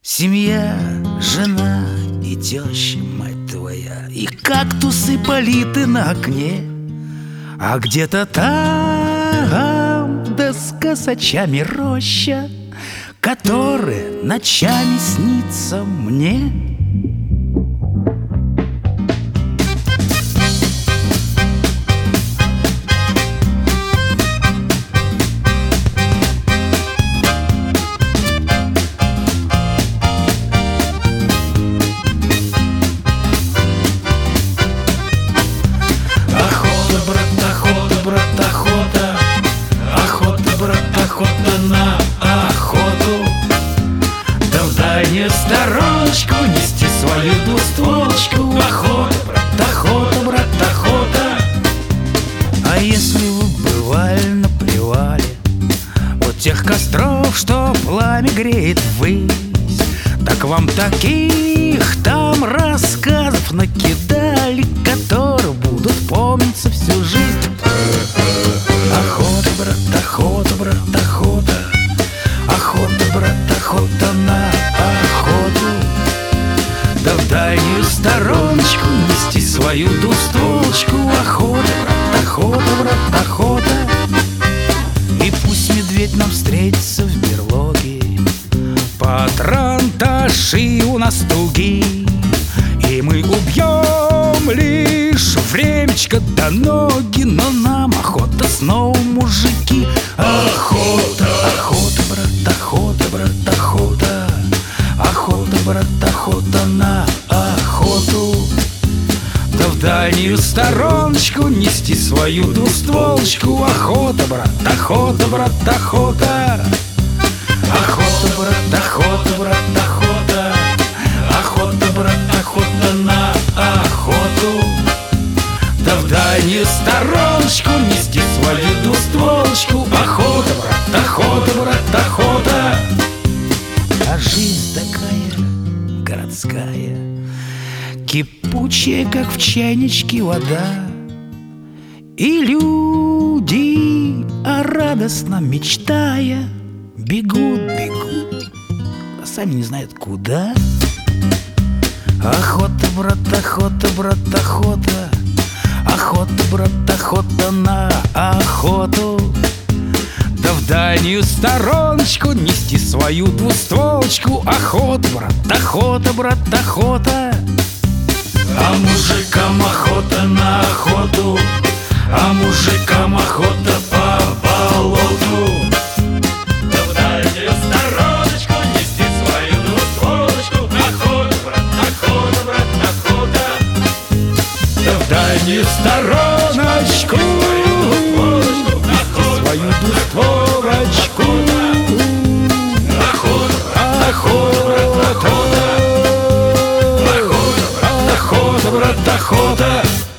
Семья, жена и теща, мать твоя, и кактусы политы на окне. А где-то там, да с косачами роща, которая ночами снится мне. Охота на охоту, да в дальнюю стороночку нести свою двустволочку. Охота, брат, охота, брат, охота. А если вы бывали на привале, вот тех костров, что пламя греет ввысь, так вам таких там рассказов накидали, которые будут помниться всю жизнь. Охота, брат, охота, брат, охота. Охота, брат, охота на охоту, да в дальнюю стороночку нести свою двустволочку. Охота, брат, охота, брат, охота. И пусть медведь нам встретится в берлоге, патронташи у нас туги, и мы убьем лишь времечко до ноги. Но нам охота снова, мужики. Охота, охота, брат, охота, брат, охота. Охота, брат, охота на охоту, да в дальнюю стороночку нести свою двустволочку. Охота, брат, охота, брат, охота. Охота, брат, охота, брат, охота. Охота, брат, охота на охоту, да в дальнюю стороночку нести свою двустволочку. Охота, брат, охота, брат, охота. А жизнь такая городская, кипучая, как в чайничке вода, и люди, радостно мечтая, бегут, бегут, а сами не знают куда. Охота, брат, охота, брат, охота. Охота, брат, охота на охоту, да в дальнюю стороночку нести свою двустволочку. Охота, брат, охота, брат, охота. А мужикам охота на охоту, а мужикам охота по болоту, да в дальнюю стороночку нести свою двустволочку. Охота, брат, охота, брат, охота, да в дальнюю стороночку свою двустволочку. Охота, охота, охота, охота, брат, охота.